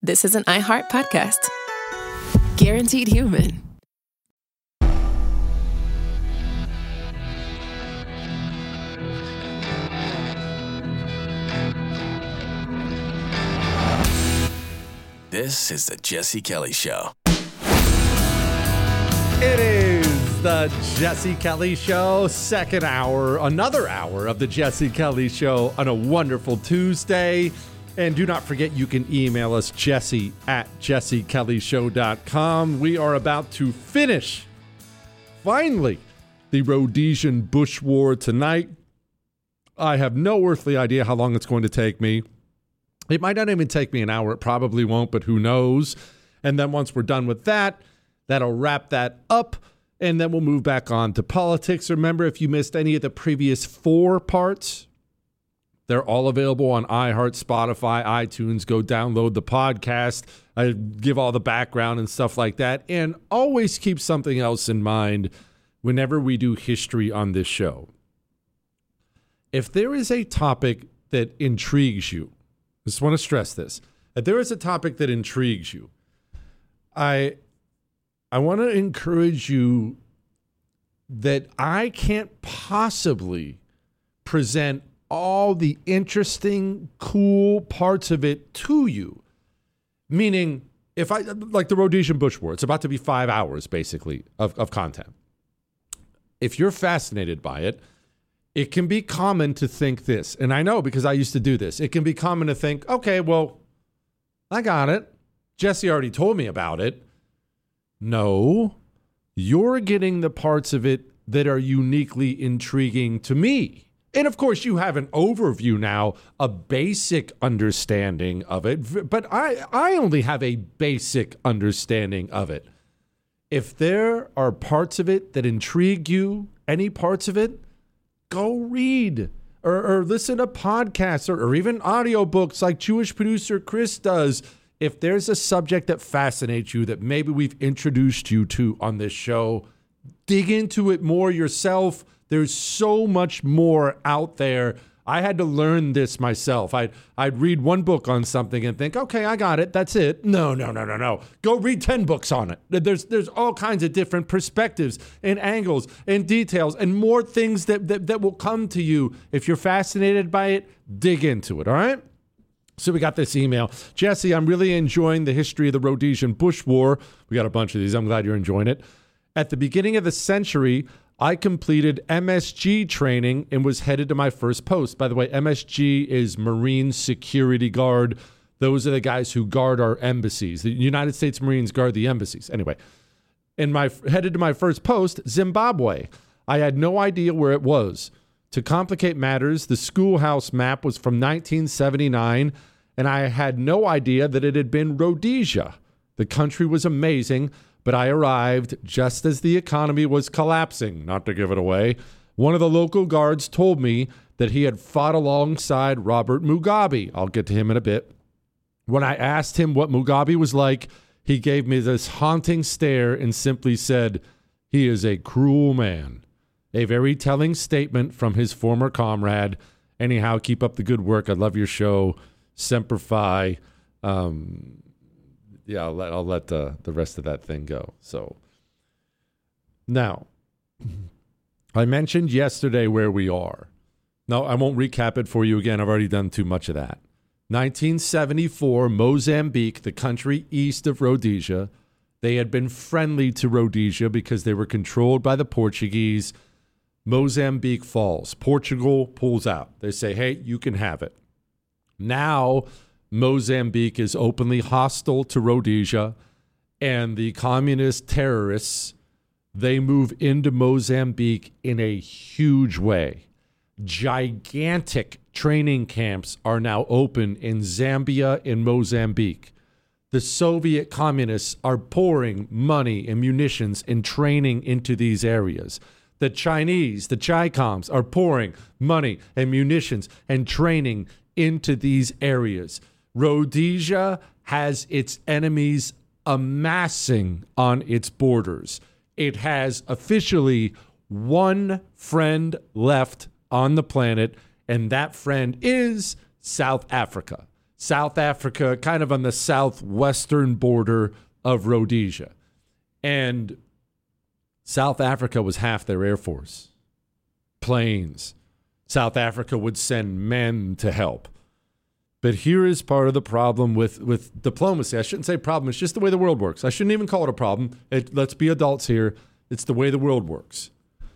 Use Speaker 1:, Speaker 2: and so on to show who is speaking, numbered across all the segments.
Speaker 1: This is an iHeart podcast. Guaranteed human.
Speaker 2: This is the Jesse Kelly Show.
Speaker 3: It is the Jesse Kelly Show, second hour, another hour of the Jesse Kelly Show on a wonderful Tuesday. And do not forget, you can email us, jesse@jessekellyshow.com. We are about to finish, finally, the Rhodesian Bush War tonight. I have no earthly idea how long it's going to take me. It might not even take me an hour. It probably won't, but who knows? And then once we're done with that, that'll wrap that up, and then we'll move back on to politics. Remember, if you missed any of the previous 4 parts, they're all available on iHeart, Spotify, iTunes. Go download the podcast. I give all the background and stuff like that. And always keep something else in mind whenever we do history on this show. If there is a topic that intrigues you, I just want to stress this. If there is a topic that intrigues you, I want to encourage you that I can't possibly present all the interesting, cool parts of it to you. Meaning, if I, like the Rhodesian Bush War, it's about to be 5 hours, basically, of content. If you're fascinated by it, it can be common to think this, and I know because I used to do this. It can be common to think, okay, well, I got it. Jesse already told me about it. No, you're getting the parts of it that are uniquely intriguing to me. And of course, you have an overview now, a basic understanding of it, but I only have a basic understanding of it. If there are parts of it that intrigue you, any parts of it, go read or listen to podcasts or even audiobooks like Jewish producer Chris does. If there's a subject that fascinates you that maybe we've introduced you to on this show, dig into it more yourself. There's so much more out there. I had to learn this myself. I'd read one book on something and think, okay, I got it. That's it. No. Go read 10 books on it. There's all kinds of different perspectives and angles and details and more things that will come to you. If you're fascinated by it, dig into it, all right? So we got this email. Jesse, I'm really enjoying the history of the Rhodesian Bush War. We got a bunch of these. I'm glad you're enjoying it. At the beginning of the century, I completed MSG training and was headed to my first post. By the way, MSG is Marine Security Guard. Those are the guys who guard our embassies. The United States Marines guard the embassies. Anyway, headed to my first post, Zimbabwe. I had no idea where it was. To complicate matters, the schoolhouse map was from 1979, and I had no idea that it had been Rhodesia. The country was amazing, but I arrived just as the economy was collapsing, not to give it away. One of the local guards told me that he had fought alongside Robert Mugabe. I'll get to him in a bit. When I asked him what Mugabe was like, he gave me this haunting stare and simply said, "He is a cruel man." A very telling statement from his former comrade. Anyhow, keep up the good work. I love your show. Semper Fi. Yeah, I'll let the rest of that thing go. So now, I mentioned yesterday where we are. No, I won't recap it for you again. I've already done too much of that. 1974, Mozambique, the country east of Rhodesia. They had been friendly to Rhodesia because they were controlled by the Portuguese. Mozambique falls. Portugal pulls out. They say, hey, you can have it. Now, Mozambique is openly hostile to Rhodesia, and the communist terrorists, they move into Mozambique in a huge way. Gigantic training camps are now open in Zambia and Mozambique. The Soviet communists are pouring money and munitions and training into these areas. The Chinese, the Chi-Coms, are pouring money and munitions and training into these areas. Rhodesia has its enemies amassing on its borders. It has officially one friend left on the planet, and that friend is South Africa. South Africa, kind of on the southwestern border of Rhodesia. And South Africa was half their Air Force. Planes. South Africa would send men to help. But here is part of the problem with diplomacy. I shouldn't say problem. It's just the way the world works. I shouldn't even call it a problem. Let's be adults here. It's the way the world works.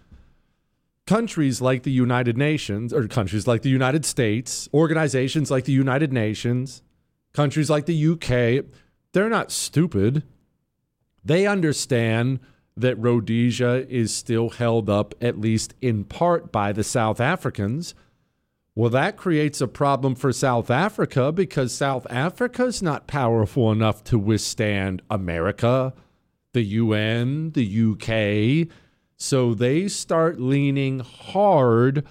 Speaker 3: Countries like the United Nations, or countries like the United States, organizations like the United Nations, countries like the UK, they're not stupid. They understand that Rhodesia is still held up, at least in part, by the South Africans. Well, that creates a problem for South Africa because South Africa's not powerful enough to withstand America, the UN, the UK. So they start leaning hard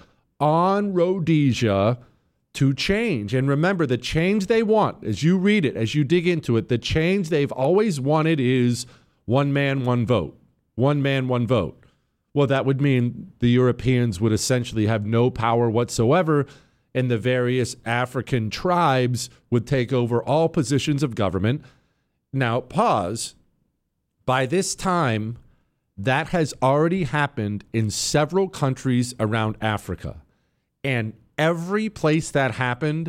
Speaker 3: on Rhodesia to change. And remember, the change they want, as you read it, as you dig into it, the change they've always wanted is one man, one vote. One man, one vote. Well, that would mean the Europeans would essentially have no power whatsoever, and the various African tribes would take over all positions of government. Now, pause. By this time, that has already happened in several countries around Africa. And every place that happened,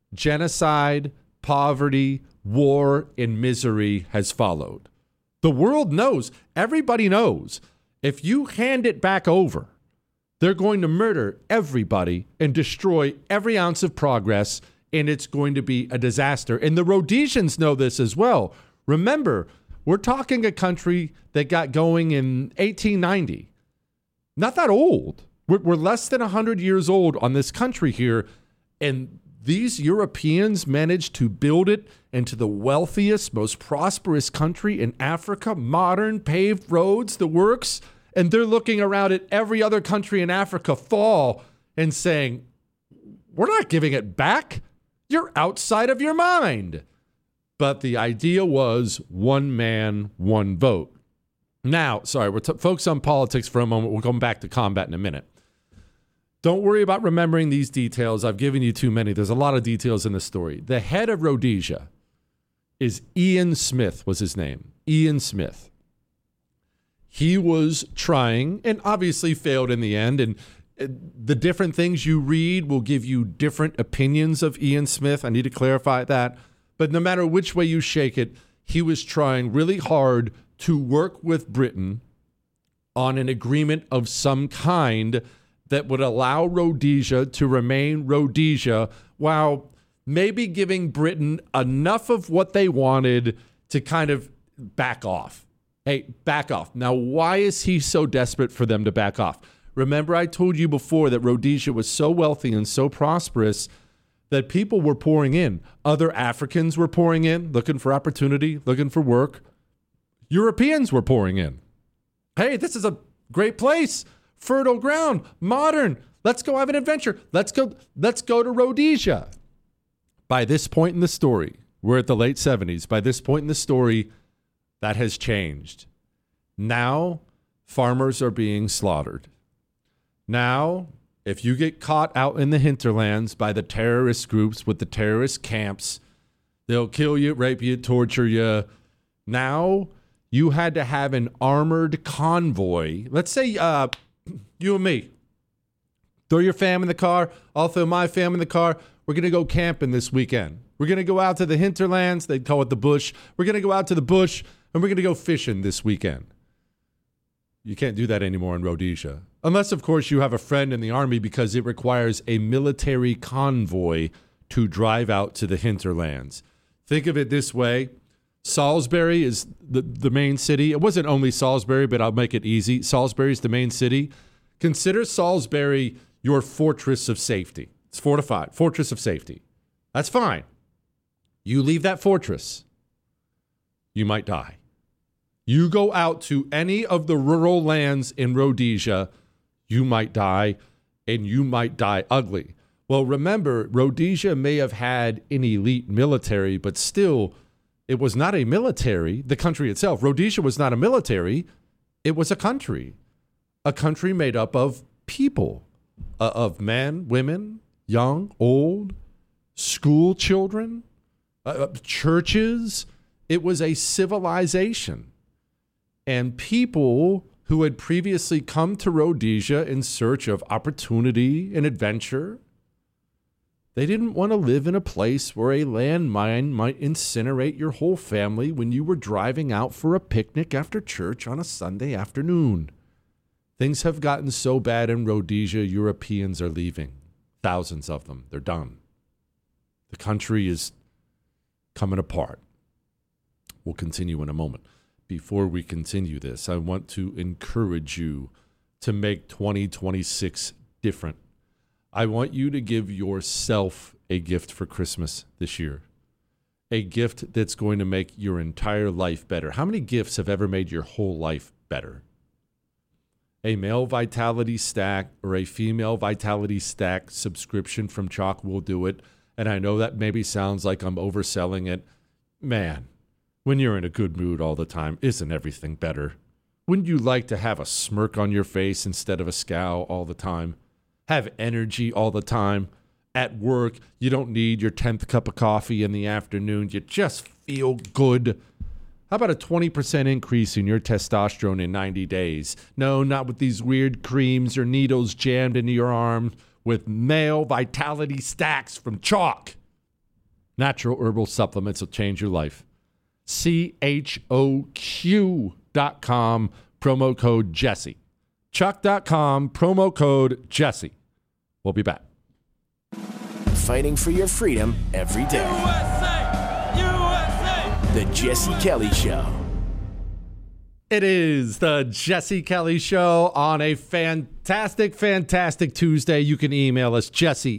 Speaker 3: genocide, poverty, war, and misery has followed. The world knows, everybody knows, if you hand it back over, they're going to murder everybody and destroy every ounce of progress, and it's going to be a disaster. And the Rhodesians know this as well. Remember, we're talking a country that got going in 1890. Not that old. We're less than 100 years old on this country here, and these Europeans managed to build it into the wealthiest, most prosperous country in Africa, modern, paved roads, the works, and they're looking around at every other country in Africa fall and saying, we're not giving it back. You're outside of your mind. But the idea was one man, one vote. Now, sorry, we're focused on politics for a moment. We'll come back to combat in a minute. Don't worry about remembering these details. I've given you too many. There's a lot of details in the story. The head of Rhodesia is Ian Smith, was his name. Ian Smith. He was trying and obviously failed in the end. And the different things you read will give you different opinions of Ian Smith. I need to clarify that. But no matter which way you shake it, he was trying really hard to work with Britain on an agreement of some kind that would allow Rhodesia to remain Rhodesia while maybe giving Britain enough of what they wanted to kind of back off. Hey, back off. Now, why is he so desperate for them to back off? Remember, I told you before that Rhodesia was so wealthy and so prosperous that people were pouring in. Other Africans were pouring in, looking for opportunity, looking for work. Europeans were pouring in. Hey, this is a great place. Fertile ground, modern. Let's go have an adventure. Let's go to Rhodesia. By this point in the story, we're at the late 70s. By this point in the story, that has changed. Now, farmers are being slaughtered. Now, if you get caught out in the hinterlands by the terrorist groups with the terrorist camps, they'll kill you, rape you, torture you. Now, you had to have an armored convoy. Let's say you and me. Throw your fam in the car. I'll throw my fam in the car. We're going to go camping this weekend. We're going to go out to the hinterlands. They call it the bush. We're going to go out to the bush, and we're going to go fishing this weekend. You can't do that anymore in Rhodesia. Unless, of course, you have a friend in the army because it requires a military convoy to drive out to the hinterlands. Think of it this way. Salisbury is the main city. It wasn't only Salisbury, but I'll make it easy. Salisbury is the main city. Consider Salisbury your fortress of safety. It's fortified, fortress of safety. That's fine. You leave that fortress, you might die. You go out to any of the rural lands in Rhodesia, you might die, and you might die ugly. Well, remember, Rhodesia may have had an elite military, but still, it was not a military, the country itself. Rhodesia was not a military. It was a country made up of people, of men, women, young, old, school children, churches. It was a civilization. And people who had previously come to Rhodesia in search of opportunity and adventure, they didn't want to live in a place where a landmine might incinerate your whole family when you were driving out for a picnic after church on a Sunday afternoon. Things have gotten so bad in Rhodesia, Europeans are leaving. Thousands of them. They're done. The country is coming apart. We'll continue in a moment. Before we continue this, I want to encourage you to make 2026 different. I want you to give yourself a gift for Christmas this year. A gift that's going to make your entire life better. How many gifts have ever made your whole life better? A male Vitality Stack or a female Vitality Stack subscription from Chalk will do it. And I know that maybe sounds like I'm overselling it. Man, when you're in a good mood all the time, isn't everything better? Wouldn't you like to have a smirk on your face instead of a scowl all the time? Have energy all the time? At work, you don't need your 10th cup of coffee in the afternoon. You just feel good. How about a 20% increase in your testosterone in 90 days? No, not with these weird creams or needles jammed into your arm. With male Vitality Stacks from Chalk. Natural herbal supplements will change your life. CHOQ.com, promo code Jesse. Chalk.com, promo code Jesse. We'll be back.
Speaker 2: Fighting for your freedom every day.
Speaker 4: USA! USA!
Speaker 2: The Jesse Kelly Show.
Speaker 3: It is the Jesse Kelly Show on a fantastic Tuesday. You can email us,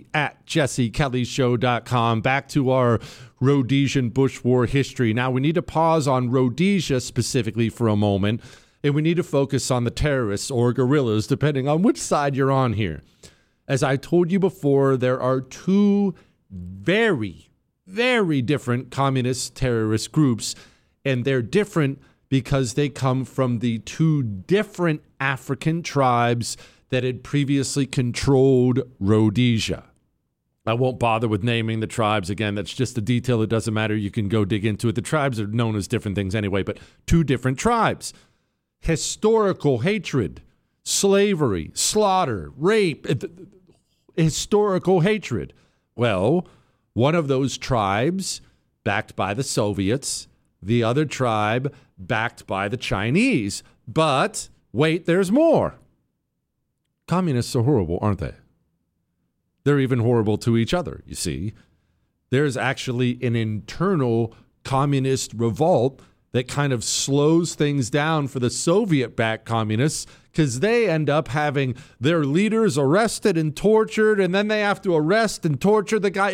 Speaker 3: jesse@jessekellyshow.com. Back to our Rhodesian Bush War history. Now, we need to pause on Rhodesia specifically for a moment, and we need to focus on the terrorists or guerrillas, depending on which side you're on here. As I told you before, there are two very, very different communist terrorist groups, and they're different because they come from the two different African tribes that had previously controlled Rhodesia. I won't bother with naming the tribes again. That's just a detail. It doesn't matter. You can go dig into it. The tribes are known as different things anyway, but two different tribes. Historical hatred, slavery, slaughter, rape, historical hatred. Well, one of those tribes, backed by the Soviets, the other tribe backed by the Chinese. But wait, there's more. Communists are horrible, aren't they? They're even horrible to each other, you see. There's actually an internal communist revolt that kind of slows things down for the Soviet-backed communists because they end up having their leaders arrested and tortured, and then they have to arrest and torture the guy.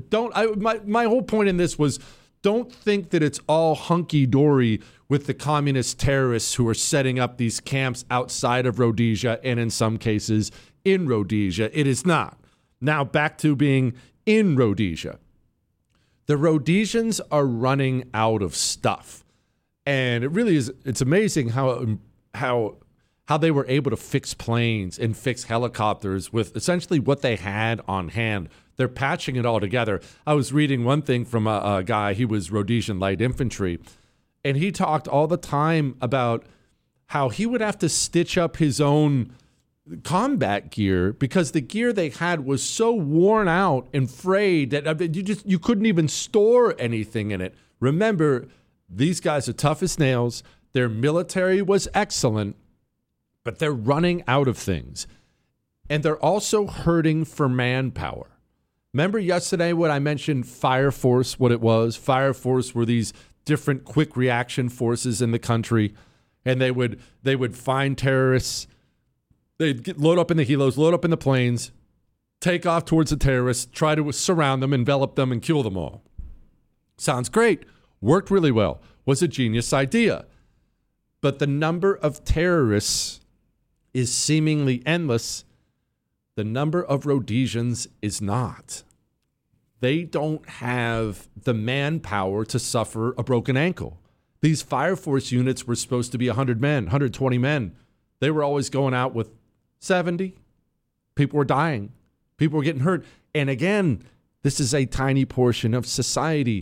Speaker 3: My whole point in this was, don't think that it's all hunky-dory with the communist terrorists who are setting up these camps outside of Rhodesia and in some cases in Rhodesia. It is not. Now back to being in Rhodesia. The Rhodesians are running out of stuff. And it really is, it's amazing how they were able to fix planes and fix helicopters with essentially what they had on hand. They're patching it all together. I was reading one thing from a guy, he was Rhodesian Light Infantry, and he talked all the time about how he would have to stitch up his own combat gear because the gear they had was so worn out and frayed that you couldn't even store anything in it. Remember, these guys are tough as nails. Their military was excellent, but they're running out of things. And they're also hurting for manpower. Remember yesterday when I mentioned Fire Force, what it was? Fire Force were these different quick reaction forces in the country, and they would find terrorists. They'd load up in the helos, load up in the planes, take off towards the terrorists, try to surround them, envelop them, and kill them all. Sounds great. Worked really well. Was a genius idea. But the number of terrorists is seemingly endless. The number of Rhodesians is not. They don't have the manpower to suffer a broken ankle. These Fire Force units were supposed to be 100 men, 120 men. They were always going out with 70. People were dying. People were getting hurt. And again, this is a tiny portion of society.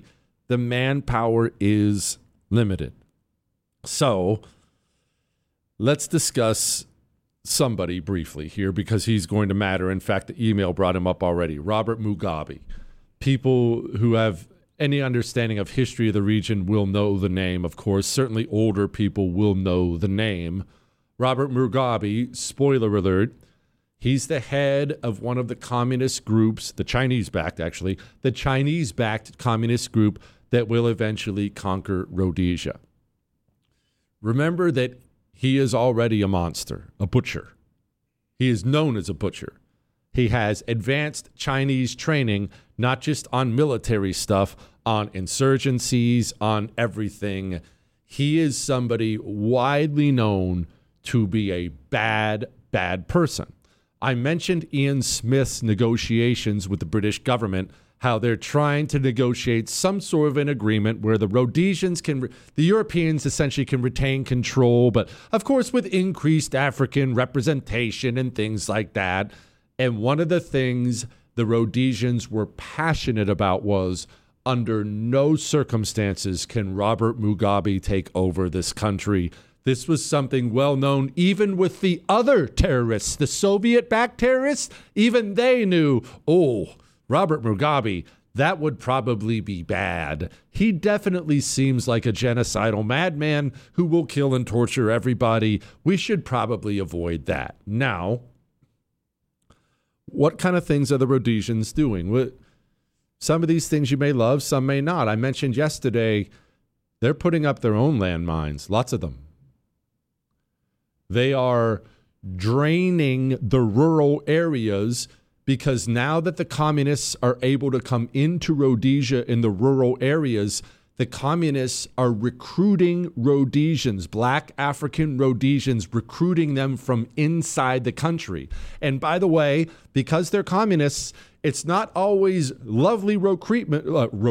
Speaker 3: The manpower is limited. So let's discuss somebody briefly here because he's going to matter. In fact, the email brought him up already. Robert Mugabe. People who have any understanding of history of the region will know the name, of course. Certainly older people will know the name. Robert Mugabe, spoiler alert, he's the head of one of the communist groups, the Chinese-backed actually, the Chinese-backed communist group that will eventually conquer Rhodesia. Remember that he is already a monster, a butcher. He is known as a butcher. He has advanced Chinese training, not just on military stuff, on insurgencies, on everything. He is somebody widely known to be a bad, bad person. I mentioned Ian Smith's negotiations with the British government, how they're trying to negotiate some sort of an agreement where the Rhodesians the Europeans essentially can retain control, but of course with increased African representation and things like that. And one of the things the Rhodesians were passionate about was under no circumstances can Robert Mugabe take over this country. This was something well known even with the other terrorists, the Soviet-backed terrorists. Even they knew, Robert Mugabe, that would probably be bad. He definitely seems like a genocidal madman who will kill and torture everybody. We should probably avoid that. Now, what kind of things are the Rhodesians doing? Some of these things you may love, some may not. I mentioned yesterday, they're putting up their own landmines, lots of them. They are draining the rural areas because now that the communists are able to come into Rhodesia in the rural areas, the communists are recruiting Rhodesians, black African Rhodesians, recruiting them from inside the country. And by the way, because they're communists, it's not always lovely recruitment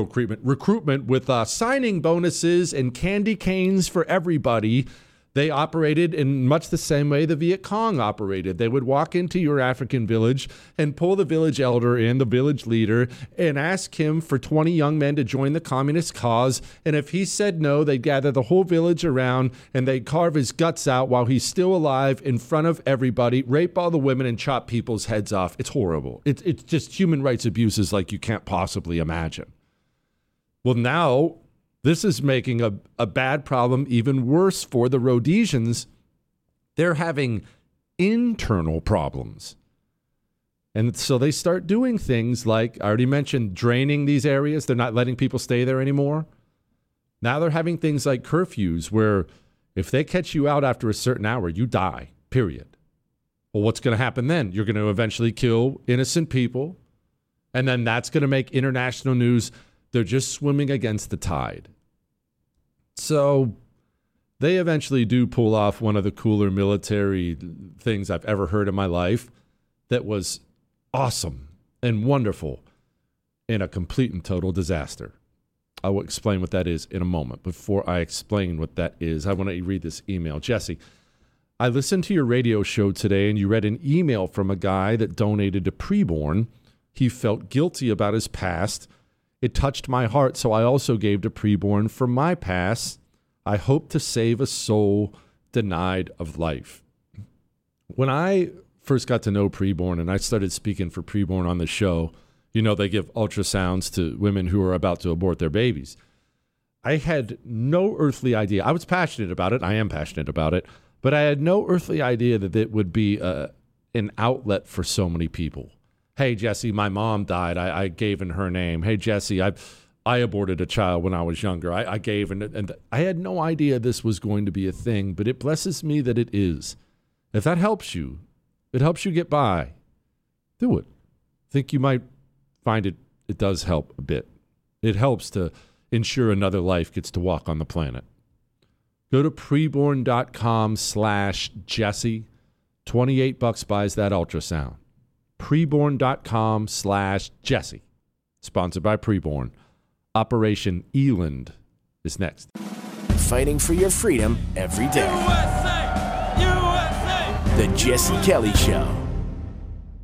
Speaker 3: with signing bonuses and candy canes for everybody. They operated in much the same way the Viet Cong operated. They would walk into your African village and pull the village elder in, the village leader, and ask him for 20 young men to join the communist cause. And if he said no, they'd gather the whole village around and they'd carve his guts out while he's still alive in front of everybody, rape all the women, and chop people's heads off. It's horrible. It's just human rights abuses like you can't possibly imagine. Well, now this is making a bad problem even worse for the Rhodesians. They're having internal problems. And so they start doing things like, I already mentioned, draining these areas. They're not letting people stay there anymore. Now they're having things like curfews where if they catch you out after a certain hour, you die, period. Well, what's going to happen then? You're going to eventually kill innocent people. And then that's going to make international news. They're just swimming against the tide. So they eventually do pull off one of the cooler military things I've ever heard in my life that was awesome and wonderful in a complete and total disaster. I will explain what that is in a moment. Before I explain what that is, I want to read this email. Jesse, I listened to your radio show today and you read an email from a guy that donated to Preborn. He felt guilty about his past. It touched my heart, so I also gave to Preborn for my past. I hope to save a soul denied of life. When I first got to know Preborn and I started speaking for Preborn on the show, you know, they give ultrasounds to women who are about to abort their babies. I had no earthly idea. I was passionate about it. I am passionate about it. But I had no earthly idea that it would be an outlet for so many people. Hey, Jesse, my mom died. I gave in her name. Hey, Jesse, I aborted a child when I was younger. I gave, and I had no idea this was going to be a thing, but it blesses me that it is. If that helps you, it helps you get by, do it. I think you might find it does help a bit. It helps to ensure another life gets to walk on the planet. Go to preborn.com/Jesse. $28 buys that ultrasound. Preborn.com/Jesse. Sponsored by Preborn. Operation Eland is next.
Speaker 2: Fighting for your freedom every day.
Speaker 4: USA! USA!
Speaker 2: The Jesse Kelly Show.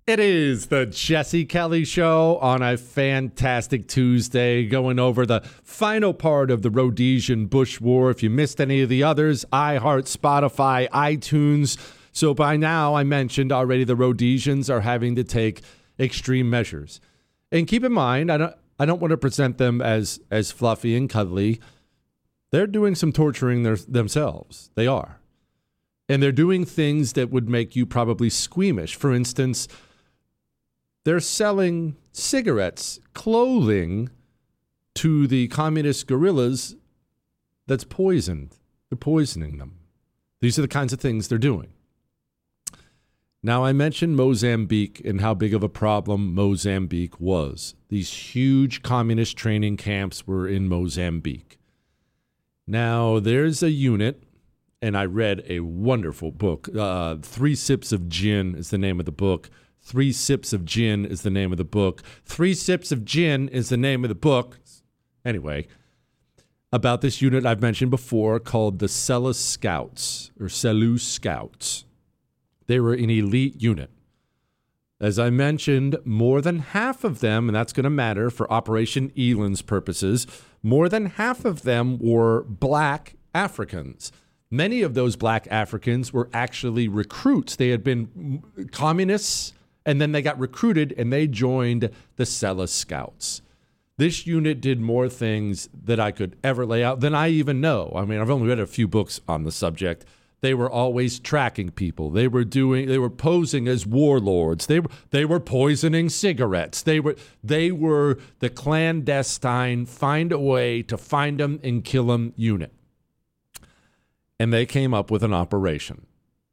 Speaker 3: It is the Jesse Kelly Show on a fantastic Tuesday, going over the final part of the Rhodesian Bush War. If you missed any of the others, iHeart, Spotify, iTunes. So by now, I mentioned already, the Rhodesians are having to take extreme measures. And keep in mind, I don't want to present them as fluffy and cuddly. They're doing some torturing themselves. They are. And they're doing things that would make you probably squeamish. For instance, they're selling cigarettes, clothing to the communist guerrillas that's poisoned. They're poisoning them. These are the kinds of things they're doing. Now, I mentioned Mozambique and how big of a problem Mozambique was. These huge communist training camps were in Mozambique. Now, there's a unit, and I read a wonderful book. 3 Sips of Gin is the name of the book. 3 Sips of Gin is the name of the book. 3 Sips of Gin is the name of the book. Anyway, about this unit I've mentioned before called the Selous Scouts, or Selous Scouts. They were an elite unit. As I mentioned, more than half of them, and that's going to matter for Operation Eland's purposes, more than half of them were black Africans. Many of those black Africans were actually recruits. They had been communists, and then they got recruited, and they joined the Selous Scouts. This unit did more things that I could ever lay out than I even know. I mean, I've only read a few books on the subject. They were always tracking people. They were posing as warlords. They were poisoning cigarettes. They were the clandestine, find a way to find them and kill them unit. And they came up with an operation.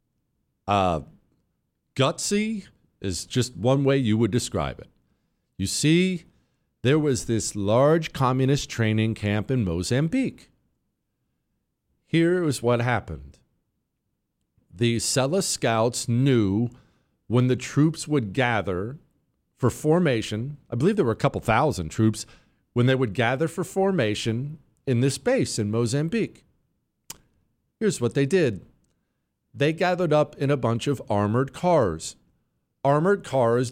Speaker 3: Gutsy is just one way you would describe it. You see, there was this large communist training camp in Mozambique. Here is what happened. The Selous Scouts knew when the troops would gather for formation, I believe there were a couple thousand troops, when they would gather for formation in this base in Mozambique. Here's what they did. They gathered up in a bunch of armored cars. Armored cars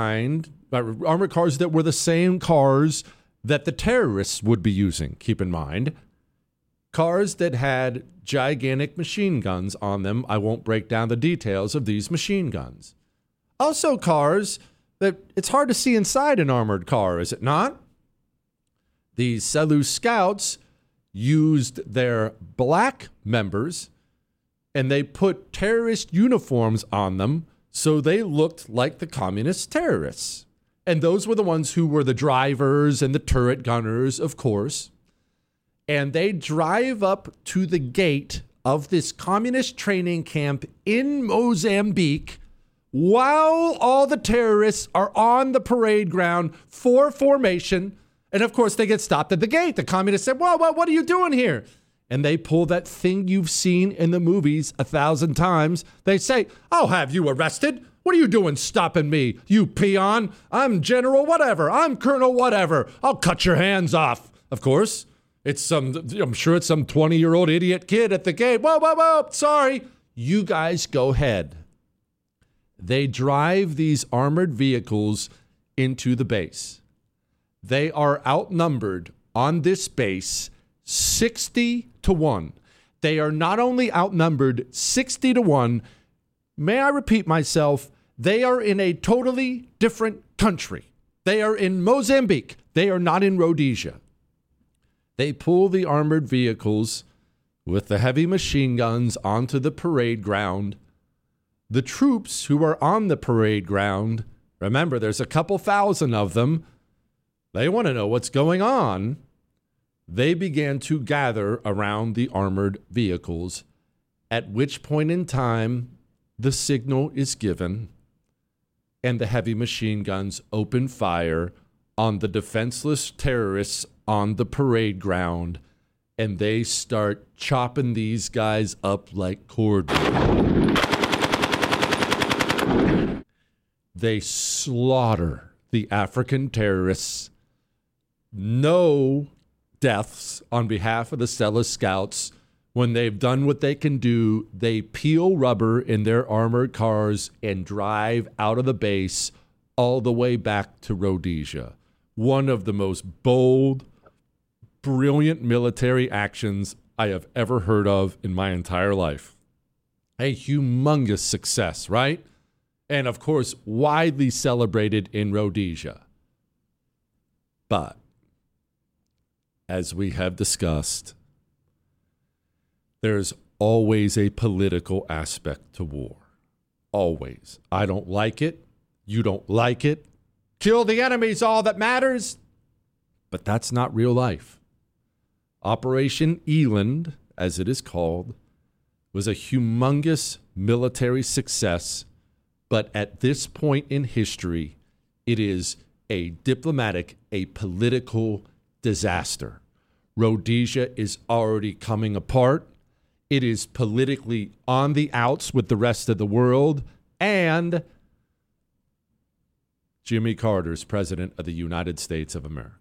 Speaker 3: that were the same cars that the terrorists would be using, keep in mind. Cars that had gigantic machine guns on them. I won't break down the details of these machine guns. Also cars that it's hard to see inside an armored car, is it not? The Selous Scouts used their black members and they put terrorist uniforms on them so they looked like the communist terrorists. And those were the ones who were the drivers and the turret gunners, of course. And they drive up to the gate of this communist training camp in Mozambique while all the terrorists are on the parade ground for formation. And of course, they get stopped at the gate. The communists said, well, what are you doing here? And they pull that thing you've seen in the movies 1,000 times. They say, I'll have you arrested. What are you doing stopping me, you peon? I'm General whatever. I'm Colonel whatever. I'll cut your hands off. Of course. I'm sure it's some 20-year-old idiot kid at the gate. Whoa, sorry. You guys go ahead. They drive these armored vehicles into the base. They are outnumbered on this base 60-1. They are not only outnumbered 60-1, may I repeat myself, they are in a totally different country. They are in Mozambique. They are not in Rhodesia. They pull the armored vehicles with the heavy machine guns onto the parade ground. The troops who are on the parade ground, remember, there's a couple thousand of them. They want to know what's going on. They began to gather around the armored vehicles, at which point in time the signal is given and the heavy machine guns open fire on the defenseless terrorists on the parade ground, and they start chopping these guys up like cordwood. They slaughter the African terrorists. No deaths on behalf of the Selous Scouts. When they've done what they can do, they peel rubber in their armored cars and drive out of the base all the way back to Rhodesia. One of the most bold, brilliant military actions I have ever heard of in my entire life. A humongous success, right? And of course, widely celebrated in Rhodesia. But, as we have discussed, there's always a political aspect to war. Always. I don't like it. You don't like it. Kill the enemy's all that matters. But that's not real life. Operation Eland, as it is called, was a humongous military success. But at this point in history, it is a diplomatic, a political disaster. Rhodesia is already coming apart. It is politically on the outs with the rest of the world. And Jimmy Carter's president of the United States of America.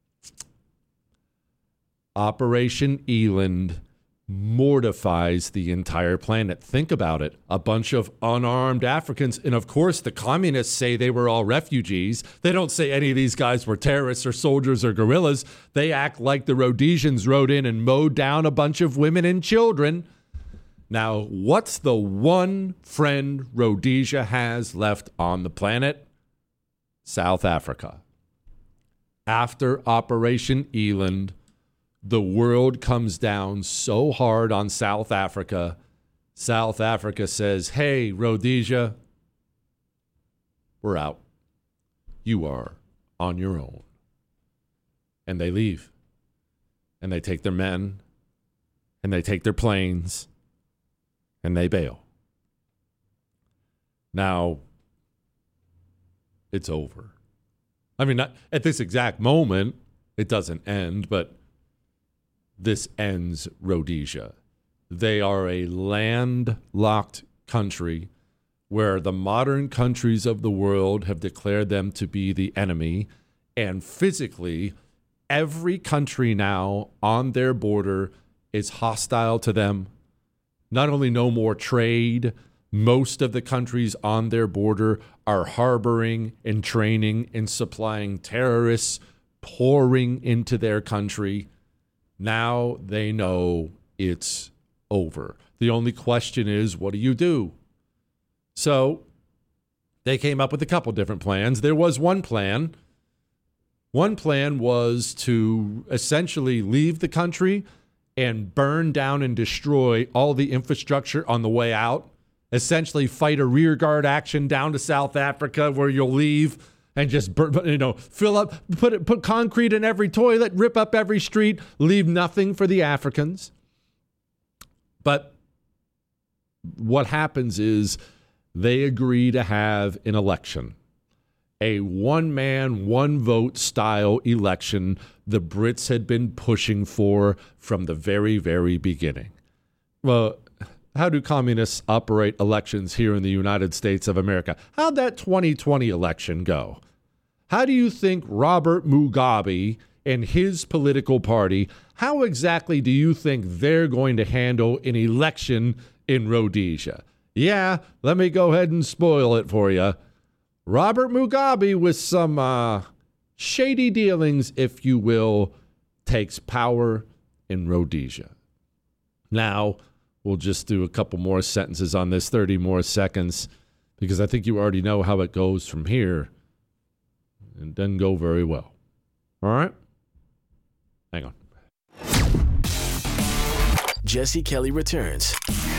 Speaker 3: Operation Eland mortifies the entire planet. Think about it. A bunch of unarmed Africans. And of course, the communists say they were all refugees. They don't say any of these guys were terrorists or soldiers or guerrillas. They act like the Rhodesians rode in and mowed down a bunch of women and children. Now, what's the one friend Rhodesia has left on the planet? South Africa. After Operation Eland, the world comes down so hard on South Africa. South Africa says, hey, Rhodesia, we're out. You are on your own. And they leave. And they take their men. And they take their planes. And they bail. Now, it's over. I mean, not at this exact moment, it doesn't end, but this ends Rhodesia. They are a landlocked country where the modern countries of the world have declared them to be the enemy. And physically, every country now on their border is hostile to them. Not only no more trade, most of the countries on their border are harboring and training and supplying terrorists pouring into their country. Now they know it's over. The only question is, what do you do? So they came up with a couple different plans. There was one plan. One plan was to essentially leave the country and burn down and destroy all the infrastructure on the way out. Essentially fight a rearguard action down to South Africa where you'll leave and just fill up, put concrete in every toilet, rip up every street, leave nothing for the Africans. But what happens is they agree to have an election, a one-man, one-vote style election the Brits had been pushing for from the very, very beginning. Well, how do communists operate elections here in the United States of America? How'd that 2020 election go? How do you think Robert Mugabe and his political party, how exactly do you think they're going to handle an election in Rhodesia? Yeah, let me go ahead and spoil it for you. Robert Mugabe, with some shady dealings, if you will, takes power in Rhodesia. Now, we'll just do a couple more sentences on this, 30 more seconds, because I think you already know how it goes from here. It doesn't go very well. All right? Hang on.
Speaker 2: Jesse Kelly returns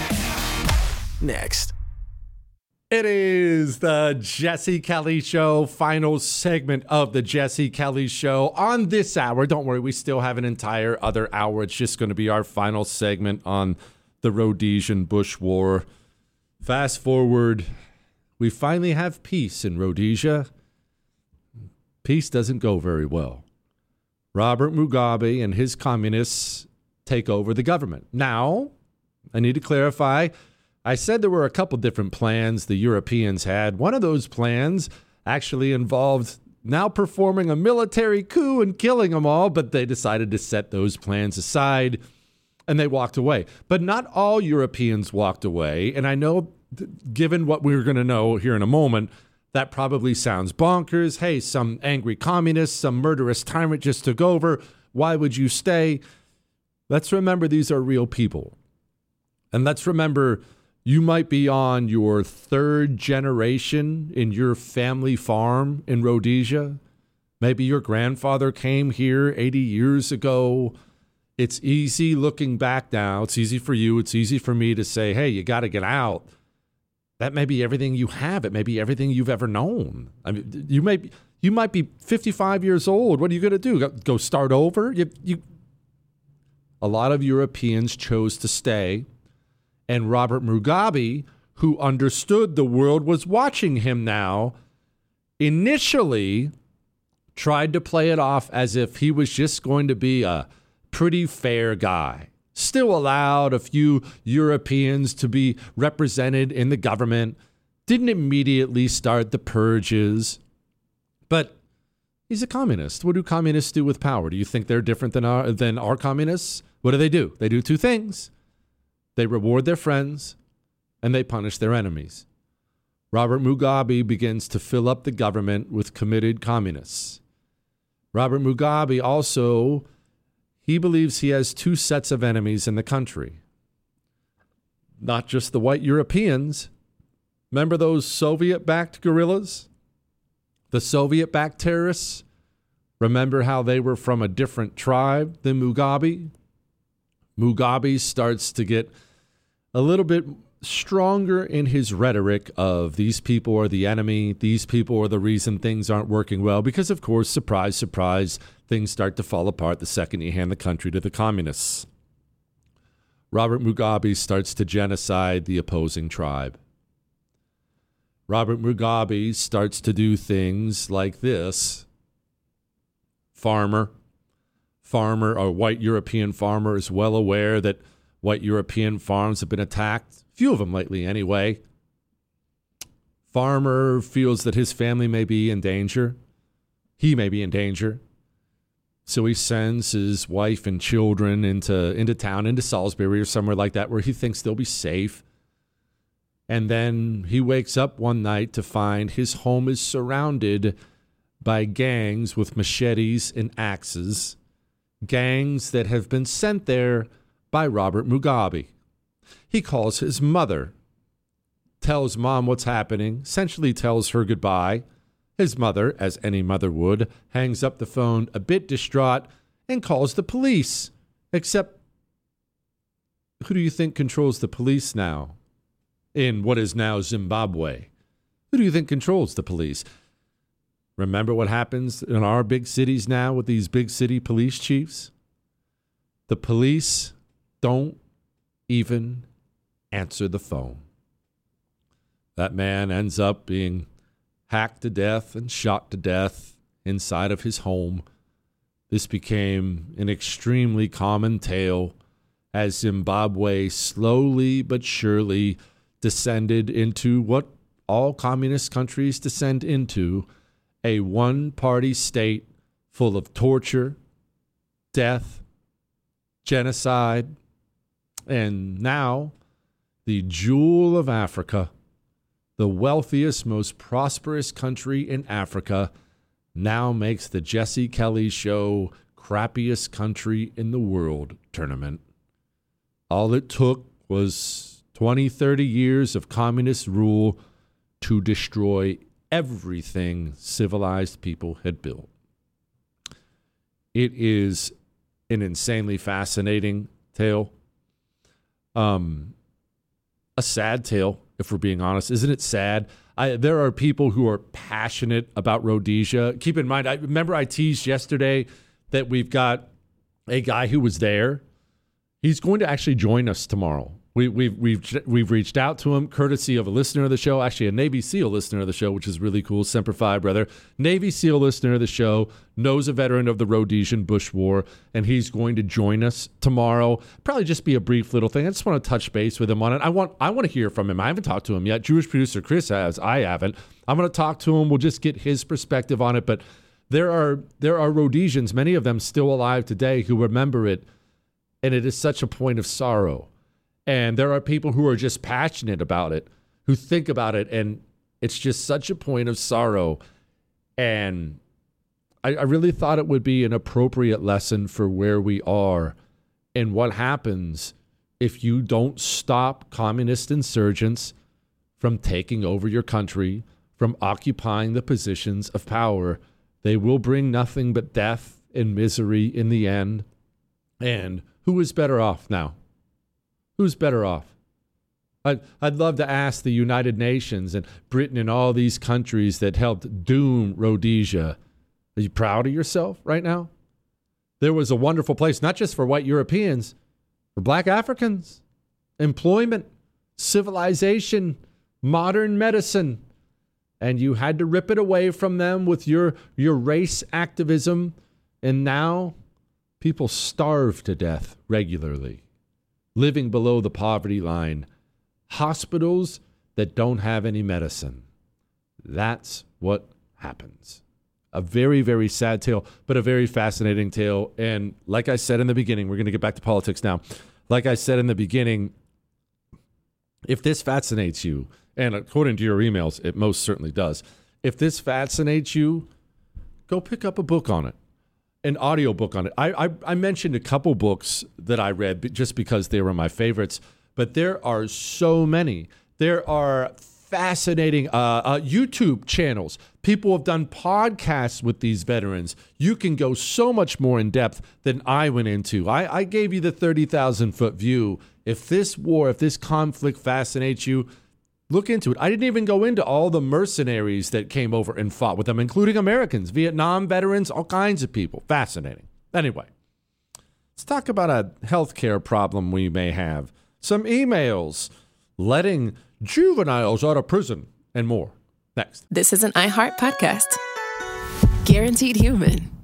Speaker 2: next.
Speaker 3: It is the Jesse Kelly Show, final segment of the Jesse Kelly Show on this hour. Don't worry, we still have an entire other hour. It's just going to be our final segment on the Rhodesian Bush War. Fast forward, we finally have peace in Rhodesia. Peace doesn't go very well. Robert Mugabe and his communists take over the government. Now, I need to clarify, I said there were a couple different plans the Europeans had. One of those plans actually involved now performing a military coup and killing them all, but they decided to set those plans aside. and they walked away. But not all Europeans walked away. And I know, given what we're going to know here in a moment, that probably sounds bonkers. Hey, some angry communist, some murderous tyrant just took over. Why would you stay? Let's remember these are real people. And let's remember you might be on your third generation in your family farm in Rhodesia. Maybe your grandfather came here 80 years ago. It's easy looking back now. It's easy for you. It's easy for me to say, hey, you got to get out. That may be everything you have. It may be everything you've ever known. I mean, you might be 55 years old. What are you going to do? Go start over? A lot of Europeans chose to stay. And Robert Mugabe, who understood the world was watching him now, initially tried to play it off as if he was just going to be a pretty fair guy. Still allowed a few Europeans to be represented in the government. Didn't immediately start the purges. But he's a communist. What do communists do with power? Do you think they're different than our communists? What do? They do two things. They reward their friends, and they punish their enemies. Robert Mugabe begins to fill up the government with committed communists. Robert Mugabe also, he believes he has two sets of enemies in the country. Not just the white Europeans. Remember those Soviet-backed guerrillas? The Soviet-backed terrorists? Remember how they were from a different tribe than Mugabe? Mugabe starts to get a little bit stronger in his rhetoric of these people are the enemy, these people are the reason things aren't working well, because, of course, surprise, surprise, things start to fall apart the second you hand the country to the communists. Robert Mugabe starts to genocide the opposing tribe. Robert Mugabe starts to do things like this. Farmer, a white European farmer, is well aware that white European farms have been attacked, few of them lately anyway. Farmer feels that his family may be in danger. He may be in danger. So he sends his wife and children into town, into Salisbury or somewhere like that, where he thinks they'll be safe. And then he wakes up one night to find his home is surrounded by gangs with machetes and axes. Gangs that have been sent there by Robert Mugabe. He calls his mother, tells mom what's happening, essentially tells her goodbye. His mother, as any mother would, hangs up the phone a bit distraught and calls the police. Except, who do you think controls the police now in what is now Zimbabwe? Who do you think controls the police? Remember what happens in our big cities now with these big city police chiefs? The police don't even answer the phone. That man ends up being hacked to death and shot to death inside of his home. This became an extremely common tale as Zimbabwe slowly but surely descended into what all communist countries descend into, a one-party state full of torture, death, genocide, and now the jewel of Africa, the wealthiest, most prosperous country in Africa, now makes the Jesse Kelly Show crappiest country in the world tournament. All it took was 20, 30 years of communist rule to destroy everything civilized people had built. It is an insanely fascinating tale. A sad tale, if we're being honest. Isn't it sad? There are people who are passionate about Rhodesia. Keep in mind, I teased yesterday that we've got a guy who was there. He's going to actually join us tomorrow. We've reached out to him, courtesy of a listener of the show, actually a Navy SEAL listener of the show, which is really cool. Semper Fi, brother. Navy SEAL listener of the show, knows a veteran of the Rhodesian Bush War, and he's going to join us tomorrow. Probably just be a brief little thing. I just want to touch base with him on it. I want to hear from him. I haven't talked to him yet. Jewish producer Chris has. I haven't. I'm going to talk to him. We'll just get his perspective on it. But there are Rhodesians, many of them still alive today, who remember it And it is such a point of sorrow. And there are people who are just passionate about it, who think about it, and it's just such a point of sorrow. And I really thought it would be an appropriate lesson for where we are and what happens if you don't stop communist insurgents from taking over your country, from occupying the positions of power. They will bring nothing but death and misery in the end. And who is better off now? Who's better off? I'd love to ask the United Nations and Britain and all these countries that helped doom Rhodesia. Are you proud of yourself right now? There was a wonderful place, not just for white Europeans, for black Africans, employment, civilization, modern medicine. And you had to rip it away from them with your race activism. And now people starve to death regularly, living below the poverty line. Hospitals that don't have any medicine. That's what happens. A very, very sad tale, but a very fascinating tale. And like I said in the beginning, we're going to get back to politics now. Like I said in the beginning, if this fascinates you, and according to your emails, it most certainly does. If this fascinates you, go pick up a book on it, an audio book on it. I mentioned a couple books that I read just because they were my favorites, but there are so many. There are fascinating YouTube channels. People have done podcasts with these veterans. You can go so much more in depth than I went into. I gave you the 30,000-foot view. If this war, if this conflict fascinates you, look into it. I didn't even go into all the mercenaries that came over and fought with them, including Americans, Vietnam veterans, all kinds of people. Fascinating. Anyway, let's talk about a healthcare problem we may have. Some emails, letting juveniles out of prison, and more. Next.
Speaker 1: This is an iHeart podcast. Guaranteed Human.